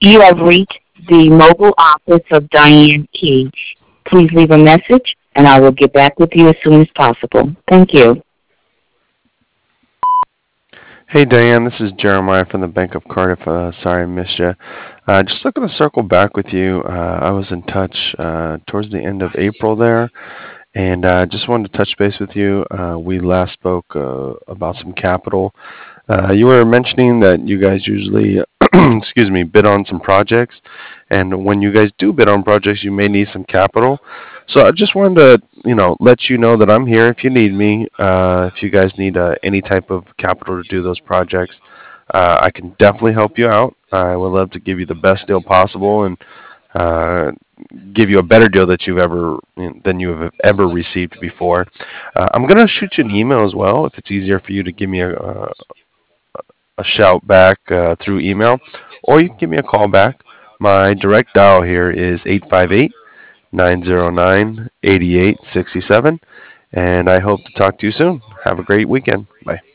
You have reached the mobile office of Diane Key. Please leave a message, and I will get back with you as soon as possible. Thank you. Hey Diane, this is Jeremiah from the Bank of Cardiff. Sorry I missed you. Just looking to circle back with you. I was in touch towards the end of April there, and just wanted to touch base with you. We last spoke about some capital. You were mentioning that you guys usually, excuse me, bid on some projects, and when you guys do bid on projects, you may need some capital. So I just wanted to, let you know that I'm here if you need me. If you guys need any type of capital to do those projects, I can definitely help you out. I would love to give you the best deal possible and uh, give you a better deal that than you have ever received before. I'm gonna shoot you an email as well if it's easier for you to give me a shout back through email, or you can give me a call back. My direct dial here is 858 909 8867, and I hope to talk to you soon. Have a great weekend. Bye.